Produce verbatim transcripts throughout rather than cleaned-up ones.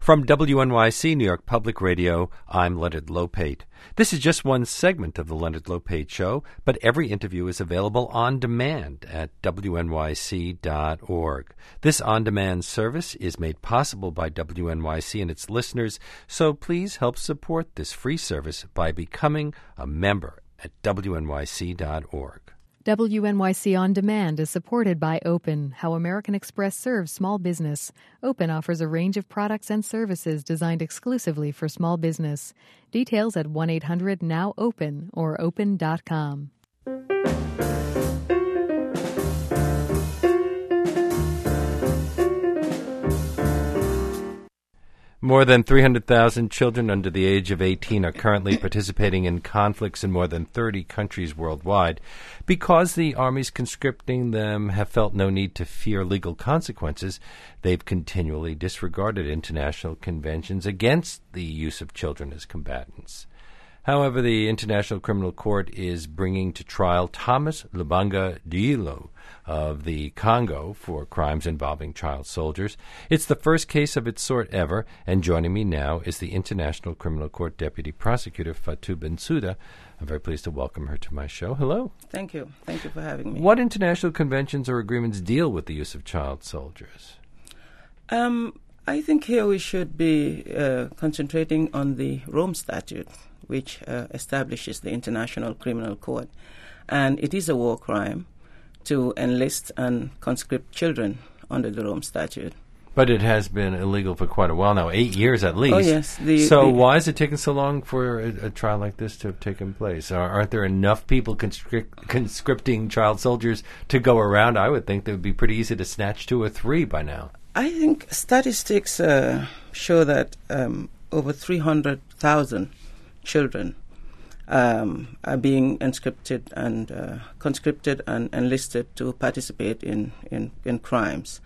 From W N Y C, New York Public Radio, I'm Leonard Lopate. This is just one segment of the Leonard Lopate Show, but every interview is available on demand at W N Y C dot org. This on-demand service is made possible by W N Y C and its listeners, so please help support this free service by becoming a member at W N Y C dot org. W N Y C On Demand is supported by Open, how American Express serves small business. Open offers a range of products and services designed exclusively for small business. Details at one eight hundred now open or open dot com. More than three hundred thousand children under the age of eighteen are currently participating in conflicts in more than thirty countries worldwide. Because the armies conscripting them have felt no need to fear legal consequences, they've continually disregarded international conventions against the use of children as combatants. However, the International Criminal Court is bringing to trial Thomas Lubanga Diallo of the Congo for crimes involving child soldiers. It's the first case of its sort ever, and joining me now is the International Criminal Court Deputy Prosecutor Fatou Bensouda. I'm very pleased to welcome her to my show. Hello. Thank you. Thank you for having me. What international conventions or agreements deal with the use of child soldiers? Um, I think here we should be uh, concentrating on the Rome Statute, which uh, establishes the International Criminal Court. And it is a war crime to enlist and conscript children under the Rome Statute. But it has been illegal for quite a while now, eight years at least. Oh, yes. The, so the why is it taking so long for a, a trial like this to have taken place? Are, aren't there enough people conscript, conscripting child soldiers to go around? I would think that would be pretty easy to snatch two or three by now. I think statistics uh, show that um, over three hundred thousand children um, are being conscripted and uh, conscripted and enlisted to participate in in, in crimes.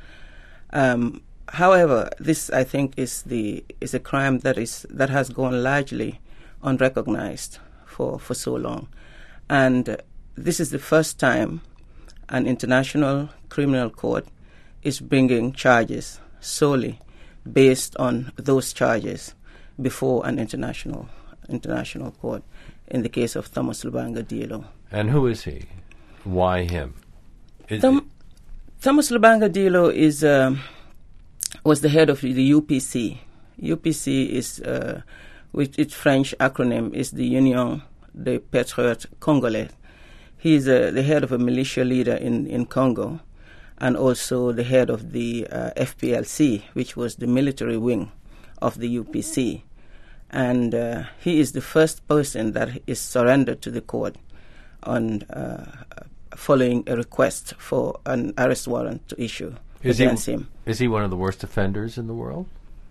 Um, however, this I think is the is a crime that is that has gone largely unrecognized for, for so long, and uh, this is the first time an international criminal court is bringing charges solely based on those charges before an international international court, in the case of Thomas Lubanga Diallo. And who is he? Why him? Is Thom- Thomas Lubanga Diallo is um, was the head of the U P C. U P C is, uh, which its French acronym is the Union des Patriotes Congolais. He is uh, the head of a militia leader in, in Congo, and also the head of the uh, F P L C, which was the military wing of the U P C. And uh, he is the first person that is surrendered to the court on uh, following a request for an arrest warrant to issue is against he, him. Is he one of the worst offenders in the world?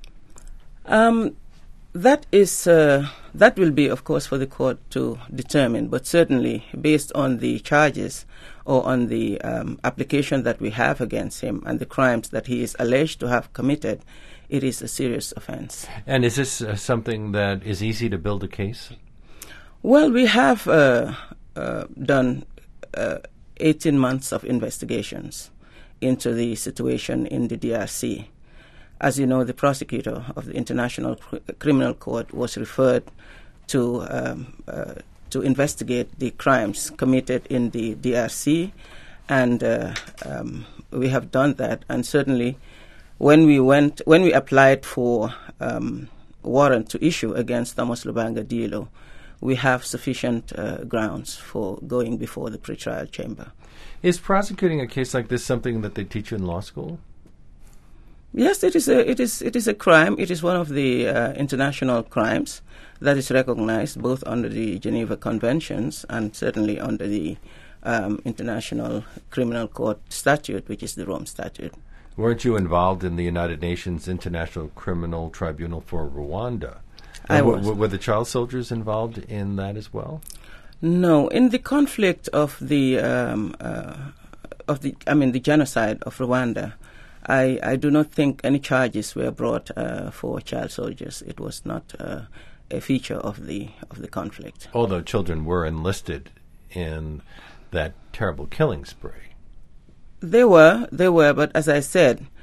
Um, that is uh, that will be, of course, for the court to determine. But certainly, based on the charges or on the um, application that we have against him and the crimes that he is alleged to have committed, it is a serious offense. And is this uh, something that is easy to build a case? Well, we have uh, uh, done uh, eighteen months of investigations into the situation in the D R C. As you know, the prosecutor of the International Cr- Criminal Court was referred to um, uh, to investigate the crimes committed in the D R C, and uh, um, we have done that. And certainly, when we went, when we applied for um, warrant to issue against Thomas Lubanga Diallo, we have sufficient uh, grounds for going before the pretrial chamber. Is prosecuting a case like this something that they teach you in law school? Yes, it is a it is it is a crime. It is one of the uh, international crimes that is recognized both under the Geneva Conventions and certainly under the um, International Criminal Court Statute, which is the Rome Statute. Weren't you involved in the United Nations International Criminal Tribunal for Rwanda? I w- was. W- were the child soldiers involved in that as well? No, in the conflict of the um, uh, of the I mean the genocide of Rwanda, I, I do not think any charges were brought uh, for child soldiers. It was not uh, a feature of the of the conflict. Although children were enlisted in that terrible killing spree. They were, they were, but as I said,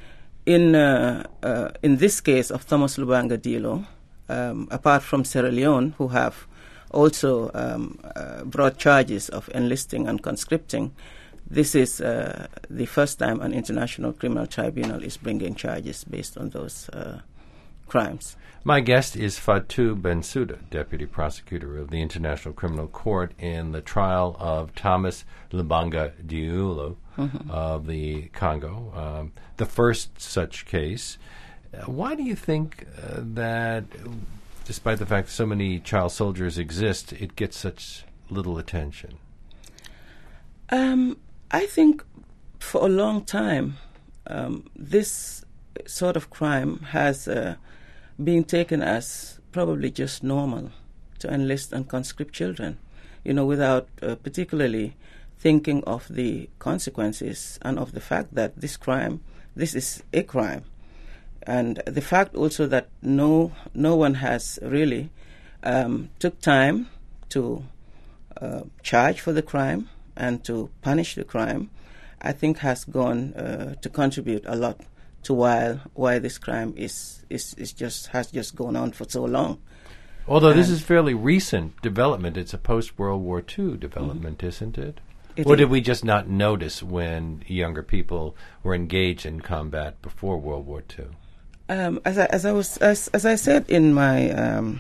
in uh, uh, in this case of Thomas Lubanga Dilo, um, apart from Sierra Leone, who have also um, uh, brought charges of enlisting and conscripting, this is uh, the first time an international criminal tribunal is bringing charges based on those uh, crimes. My guest is Fatou Bensouda, Deputy Prosecutor of the International Criminal Court in the trial of Thomas Lubanga Diolo mm-hmm. of the Congo, um, the first such case. Uh, why do you think uh, that, despite the fact that so many child soldiers exist, it gets such little attention? Um, I think for a long time, um, this sort of crime has uh, being taken as probably just normal to enlist and conscript children, you know, without uh, particularly thinking of the consequences and of the fact that this crime, this is a crime. And the fact also that no no one has really um, took time to uh, charge for the crime and to punish the crime, I think has gone uh, to contribute a lot to why why this crime is is, is just has just gone on for so long. Although and this is fairly recent development, it's a post-World War Two development, mm-hmm. isn't it? it or did is. we just not notice when younger people were engaged in combat before World War Two? Um, as I as I was as, as I said in my um,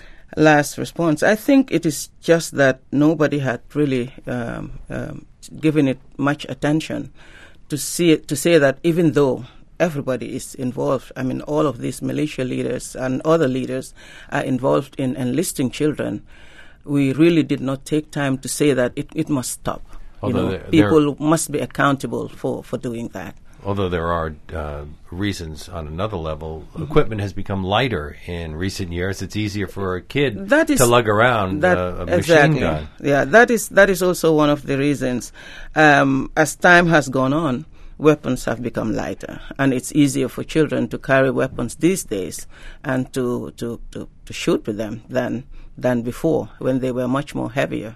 last response, I think it is just that nobody had really um, um, given it much attention to see it, to say that even though everybody is involved, I mean, all of these militia leaders and other leaders are involved in enlisting children, we really did not take time to say that it, it must stop. You know, there, people there must be accountable for, for doing that. Although there are uh, reasons on another level, mm-hmm. equipment has become lighter in recent years. It's easier for a kid that is, to lug around that, uh, a machine exactly. gun. Yeah, that is that is also one of the reasons. Um, as time has gone on, weapons have become lighter, and it's easier for children to carry weapons these days and to, to, to, to shoot with them than than before, when they were much more heavier.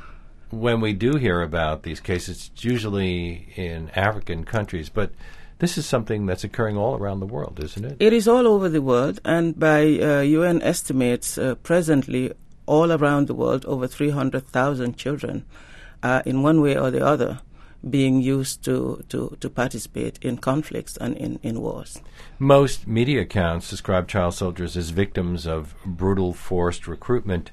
When we do hear about these cases, it's usually in African countries, but this is something that's occurring all around the world, isn't it? It is all over the world, and by uh, U N estimates, uh, presently, all around the world, over three hundred thousand children are, in one way or the other, being used to, to, to participate in conflicts and in, in wars. Most media accounts describe child soldiers as victims of brutal forced recruitment.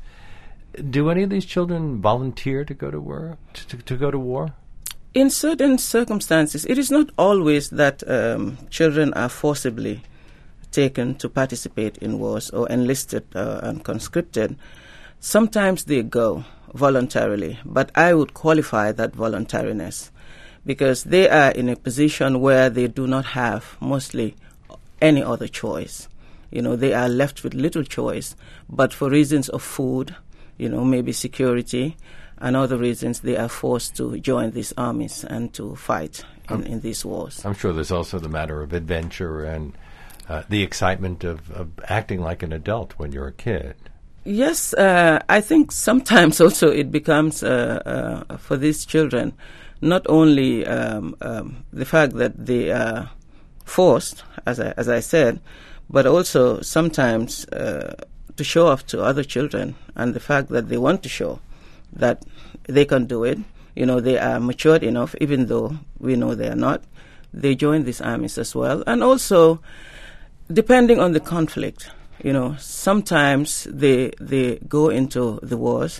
Do any of these children volunteer to go to war? To, to, to go to war? In certain circumstances, it is not always that um, children are forcibly taken to participate in wars or enlisted uh, and conscripted. Sometimes they go voluntarily, but I would qualify that voluntariness because they are in a position where they do not have mostly any other choice. You know, they are left with little choice, but for reasons of food, you know, maybe security, and other reasons, they are forced to join these armies and to fight in, in these wars. I'm sure there's also the matter of adventure and uh, the excitement of, of acting like an adult when you're a kid. Yes, uh, I think sometimes also it becomes, uh, uh, for these children, not only um, um, the fact that they are forced, as I, as I said, but also sometimes uh, to show off to other children, and the fact that they want to show that they can do it. You know, they are matured enough, even though we know they are not. They join these armies as well. And also, depending on the conflict, you know, sometimes they they go into the wars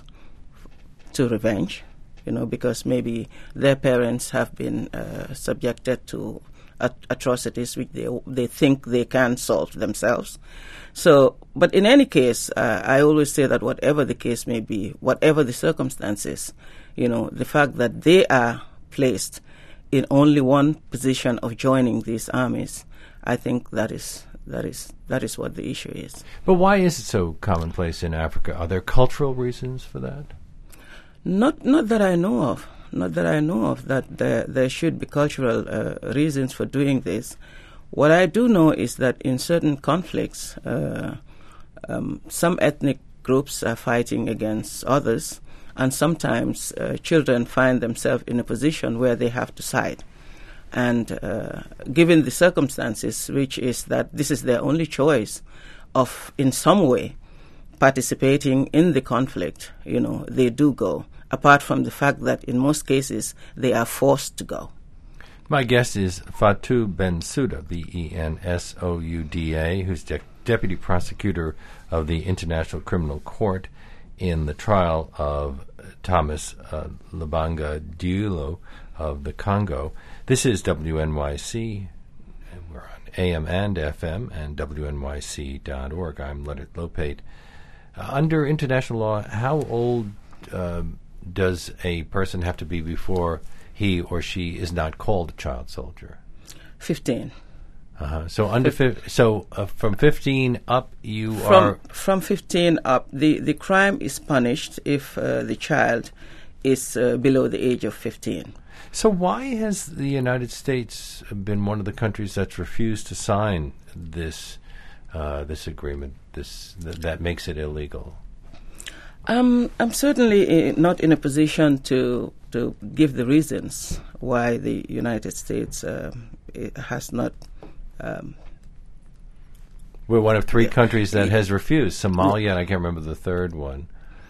to revenge, you know, because maybe their parents have been uh, subjected to at- atrocities which they they think they can solve themselves. So, but in any case, uh, I always say that whatever the case may be, whatever the circumstances, you know, the fact that they are placed in only one position of joining these armies, I think that is that is that is what the issue is. But why is it so commonplace in Africa? Are there cultural reasons for that? Not not that I know of. Not that I know of that there there should be cultural uh, reasons for doing this. What I do know is that in certain conflicts, uh, um, some ethnic groups are fighting against others, and sometimes uh, children find themselves in a position where they have to side. And uh, given the circumstances, which is that this is their only choice of, in some way, participating in the conflict, you know, they do go, apart from the fact that in most cases they are forced to go. My guest is Fatou Bensouda, B E N S O U D A, who's de- Deputy Prosecutor of the International Criminal Court in the trial of Thomas uh, Lubanga Diallo of the Congo. This is W N Y C. We're on A M and F M and W N Y C dot org. I'm Leonard Lopate. Uh, under international law, how old uh, does a person have to be before he or she is not called a child soldier? Fifteen. Uh-huh. So under fi- so uh, from fifteen up, you from, are from fifteen up. The the crime is punished if uh, the child is uh, below the age of fifteen. So why has the United States been one of the countries that's refused to sign this uh, this agreement? This th- that makes it illegal. Um, I'm certainly uh, not in a position to to give the reasons why the United States uh, has not. Um, We're one of three yeah, countries that yeah. has refused. Somalia, and I can't remember the third one.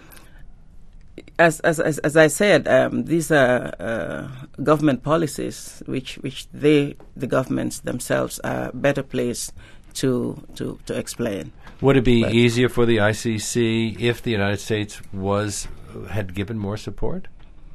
As as as, as I said, um, these are uh, government policies which which they the governments themselves are better placed to to to explain. Would it be But easier for the I C C if the United States was had given more support?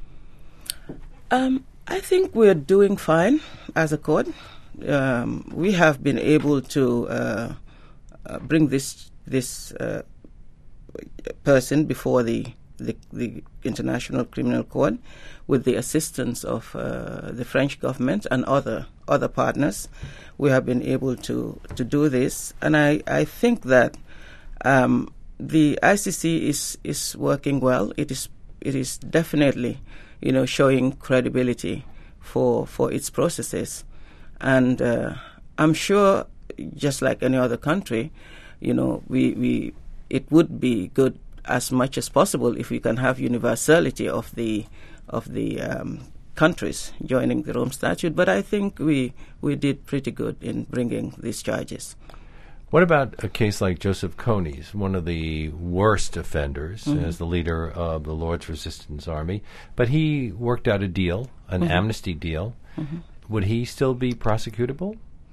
Um, I think we're doing fine as a court. Um, we have been able to uh, uh, bring this this uh, person before the, the the International Criminal Court with the assistance of uh, the French government and other other partners. We have been able to, to do this, and I, I think that um, the I C C is is working well. It is it is definitely, you know, showing credibility for for its processes. And uh, I'm sure, just like any other country, you know, we, we it would be good as much as possible if we can have universality of the of the um, countries joining the Rome Statute. But I think we we did pretty good in bringing these charges. What about a case like Joseph Kony's, one of the worst offenders Mm-hmm. as the leader of the Lord's Resistance Army, but he worked out a deal, an Mm-hmm. amnesty deal. Mm-hmm. Would he still be prosecutable?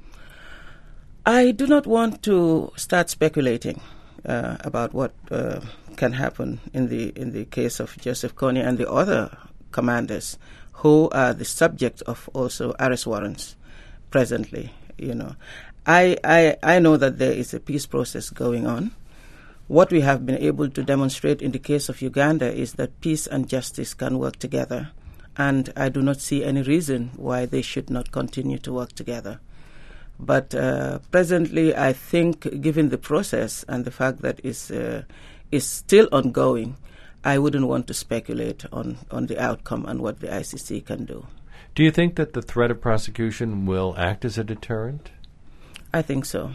I do not want to start speculating uh, about what uh, can happen in the in the case of Joseph Kony and the other commanders who are the subject of also arrest warrants presently. You know, I I I know that there is a peace process going on. What we have been able to demonstrate in the case of Uganda is that peace and justice can work together. And I do not see any reason why they should not continue to work together. But uh, presently, I think, given the process and the fact that it's, uh, it's still ongoing, I wouldn't want to speculate on, on the outcome and what the I C C can do. Do you think that the threat of prosecution will act as a deterrent? I think so.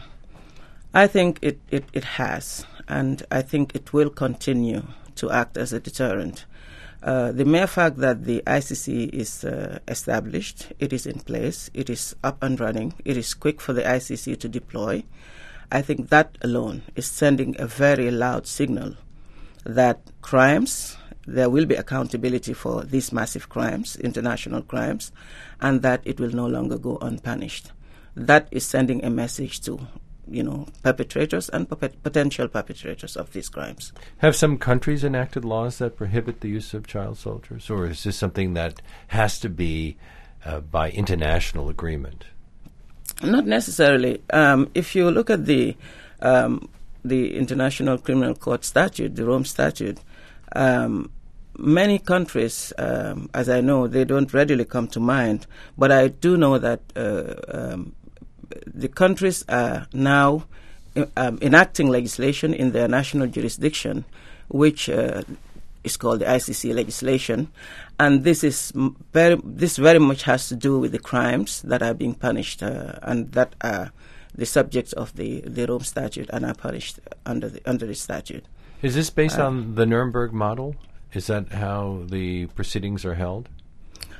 I think it, it, it has, and I think it will continue to act as a deterrent. Uh, the mere fact that the I C C is uh, established, it is in place, it is up and running, it is quick for the I C C to deploy, I think that alone is sending a very loud signal that crimes, there will be accountability for these massive crimes, international crimes, and that it will no longer go unpunished. That is sending a message to, you know, perpetrators and pot- potential perpetrators of these crimes. Have some countries enacted laws that prohibit the use of child soldiers, or is this something that has to be uh, by international agreement? Not necessarily. Um, if you look at the um, the International Criminal Court statute, the Rome Statute, um, many countries, um, as I know, they don't readily come to mind, but I do know that uh, um, the countries are now um, enacting legislation in their national jurisdiction, which uh, is called the I C C legislation, and this is m- very this very much has to do with the crimes that are being punished uh, and that are the subject of the, the Rome Statute and are punished under the under the statute. Is this based Uh, on the Nuremberg model? Is that how the proceedings are held?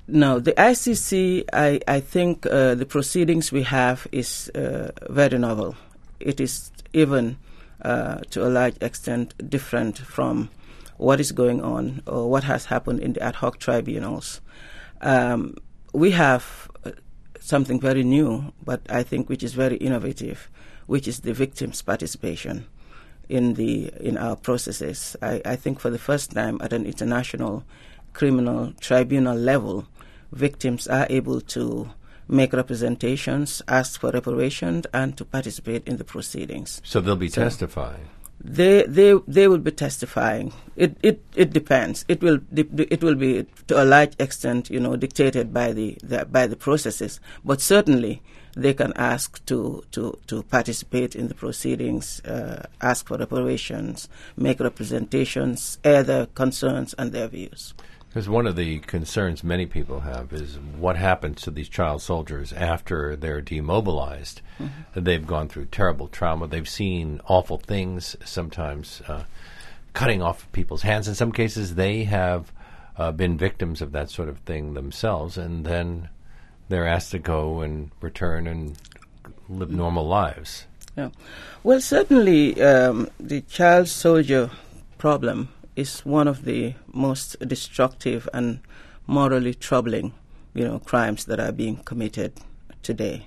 No, the I C C, I, I think uh, the proceedings we have is uh, very novel. It is even, uh, to a large extent, different from what is going on or what has happened in the ad hoc tribunals. Um, we have uh, something very new, but I think which is very innovative, which is the victims' participation in the in our processes. I, I think for the first time at an international criminal tribunal level, victims are able to make representations, ask for reparations, and to participate in the proceedings. So they'll be So testifying. They they they will be testifying. It it, it depends. It will it will be to a large extent, you know, dictated by the, the by the processes. But certainly they can ask to to, to participate in the proceedings, uh, ask for reparations, make representations, air their concerns and their views. Because one of the concerns many people have is what happens to these child soldiers after they're demobilized. Mm-hmm. They've gone through terrible trauma. They've seen awful things, sometimes uh, cutting off people's hands. In some cases, they have uh, been victims of that sort of thing themselves, and then they're asked to go and return and live normal lives. Yeah. Well, certainly um, the child soldier problem is one of the most destructive and morally troubling, you know, crimes that are being committed today.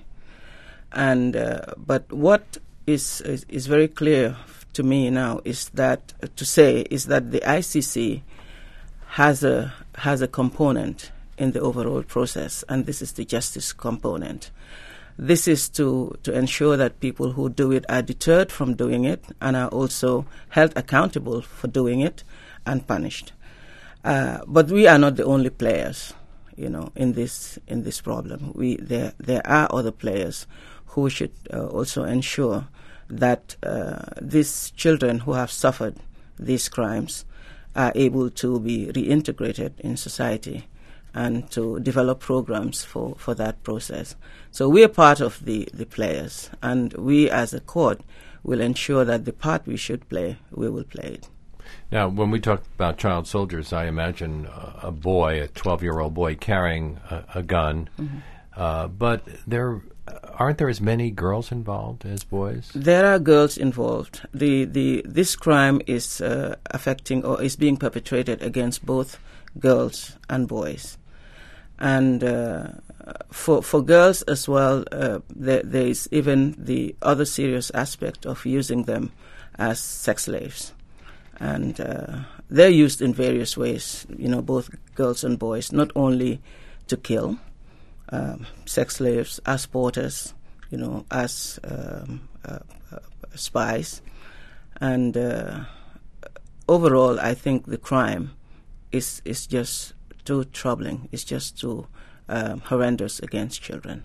And uh, but what is, is is very clear to me now is that uh, to say is that the I C C has a has a component in the overall process, and this is the justice component. This is to, to ensure that people who do it are deterred from doing it and are also held accountable for doing it and punished. Uh, but we are not the only players, you know, in this in this problem. We there there are other players who should uh, also ensure that uh, these children who have suffered these crimes are able to be reintegrated in society and to develop programs for, for that process. So we are part of the, the players, and we as a court will ensure that the part we should play, we will play it. Now, when we talk about child soldiers, I imagine a, a boy, a twelve-year-old boy carrying a, a gun, mm-hmm. uh, but there aren't there as many girls involved as boys? There are girls involved. The the this crime is uh, affecting or is being perpetrated against both girls and boys, and uh, for for girls as well, uh, there, there is even the other serious aspect of using them as sex slaves, and uh, they're used in various ways. You know, both girls and boys, not only to kill. Um, sex slaves as porters, you know, as um, uh, uh, spies, and uh, overall, I think the crime is is just too troubling. It's just too um, horrendous against children.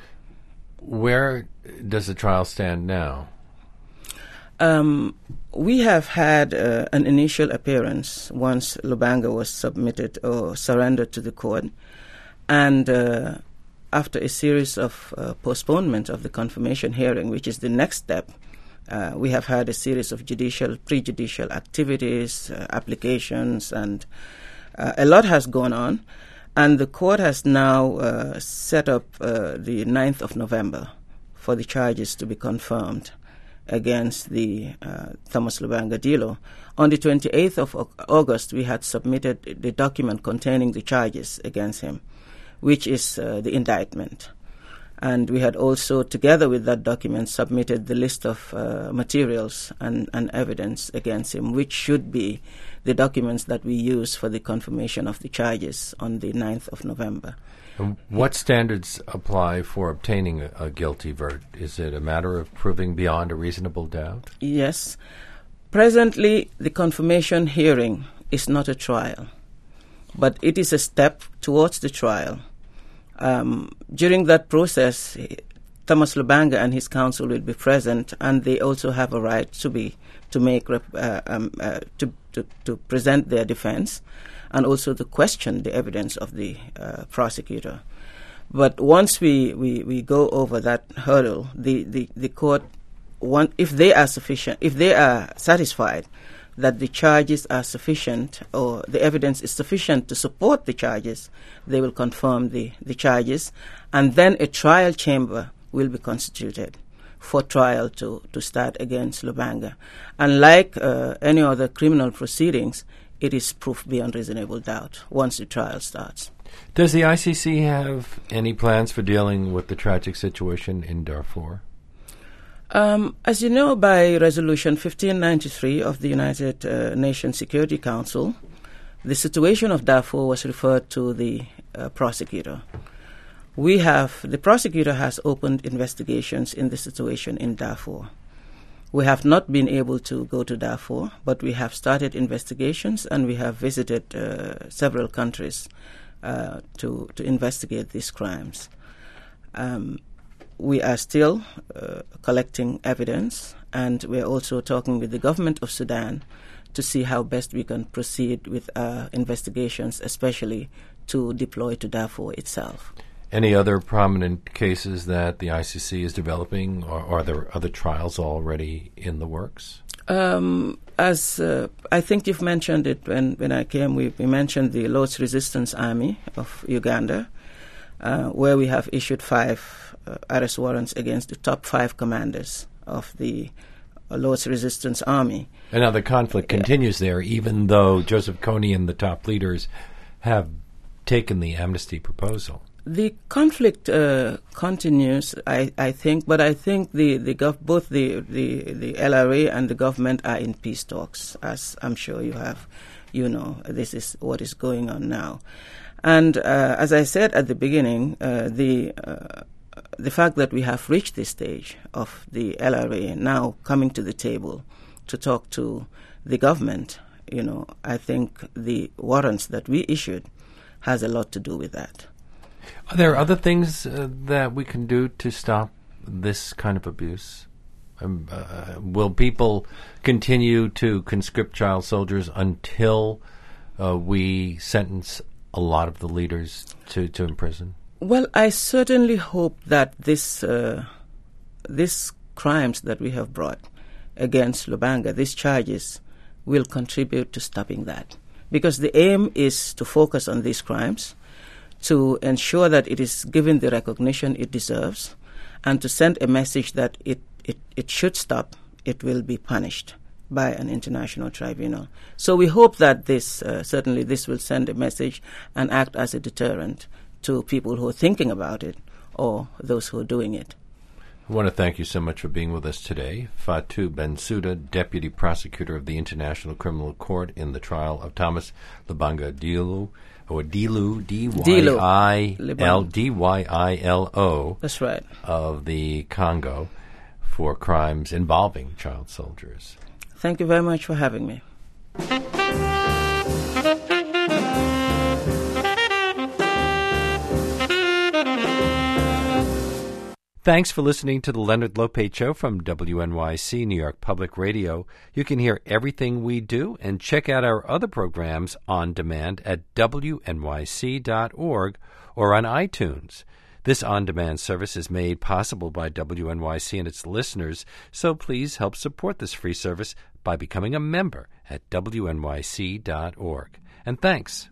Where does the trial stand now? Um, we have had uh, an initial appearance once Lubanga was submitted or surrendered to the court, and uh, after a series of uh, postponement of the confirmation hearing, which is the next step, uh, we have had a series of judicial, prejudicial activities, uh, applications, and uh, a lot has gone on. And the court has now uh, set up uh, the ninth of November for the charges to be confirmed against the uh, Thomas Lubanga Dilo. On the twenty-eighth of August, we had submitted the document containing the charges against him, which is uh, the indictment. And we had also, together with that document, submitted the list of uh, materials and, and evidence against him, which should be the documents that we use for the confirmation of the charges on the ninth of November. And what standards apply for obtaining a, a guilty verdict? Is it a matter of proving beyond a reasonable doubt? Yes. Presently, the confirmation hearing is not a trial, but it is a step towards the trial. Um, during that process, Thomas Lubanga and his counsel will be present, and they also have a right to be to make rep, uh, um, uh, to, to to present their defense, and also to question the evidence of the uh, prosecutor. But once we, we, we go over that hurdle, the, the, the court, want, if they are sufficient, if they are satisfied that the charges are sufficient or the evidence is sufficient to support the charges, they will confirm the, the charges, and then a trial chamber will be constituted for trial to, to start against Lubanga. And like uh, any other criminal proceedings, it is proof beyond reasonable doubt once the trial starts. Does the I C C have any plans for dealing with the tragic situation in Darfur? Um, as you know, by Resolution fifteen ninety-three of the United uh, Nations Security Council, the situation of Darfur was referred to the uh, prosecutor. We have, the prosecutor has opened investigations in the situation in Darfur. We have not been able to go to Darfur, but we have started investigations and we have visited uh, several countries uh, to, to investigate these crimes. Um, We are still uh, collecting evidence, and we are also talking with the government of Sudan to see how best we can proceed with our investigations, especially to deploy to Darfur itself. Any other prominent cases that the I C C is developing, or, or are there other trials already in the works? Um, as uh, I think you've mentioned it when, when I came, we, we mentioned the Lord's Resistance Army of Uganda, uh, where we have issued five Uh, arrest warrants against the top five commanders of the uh, Lord's Resistance Army. And now the conflict yeah. continues there, even though Joseph Kony and the top leaders have taken the amnesty proposal. The conflict uh, continues, I, I think, but I think the, the gov- both the, the, the L R A and the government are in peace talks, as I'm sure you have, you know, this is what is going on now. And uh, as I said at the beginning, uh, the uh, the fact that we have reached this stage of the L R A now coming to the table to talk to the government, you know, I think the warrants that we issued has a lot to do with that. Are there other things uh, that we can do to stop this kind of abuse? Um, uh, will people continue to conscript child soldiers until uh, we sentence a lot of the leaders to, to imprison? Well, I certainly hope that this, uh, these crimes that we have brought against Lubanga, these charges, will contribute to stopping that. Because the aim is to focus on these crimes, to ensure that it is given the recognition it deserves, and to send a message that it, it, it should stop, it will be punished by an international tribunal. So we hope that this, uh, certainly this will send a message and act as a deterrent to people who are thinking about it or those who are doing it. I want to thank you so much for being with us today. Fatou Bensouda, Deputy Prosecutor of the International Criminal Court in the trial of Thomas Lubanga Diallo, or Diallo, D Y I L D Y I L O. That's right. Of the Congo for crimes involving child soldiers. Thank you very much for having me. Thanks for listening to the Leonard Lopate Show from W N Y C, New York Public Radio. You can hear everything we do and check out our other programs on demand at W N Y C dot org or on iTunes. This on-demand service is made possible by W N Y C and its listeners, so please help support this free service by becoming a member at W N Y C dot org. And thanks.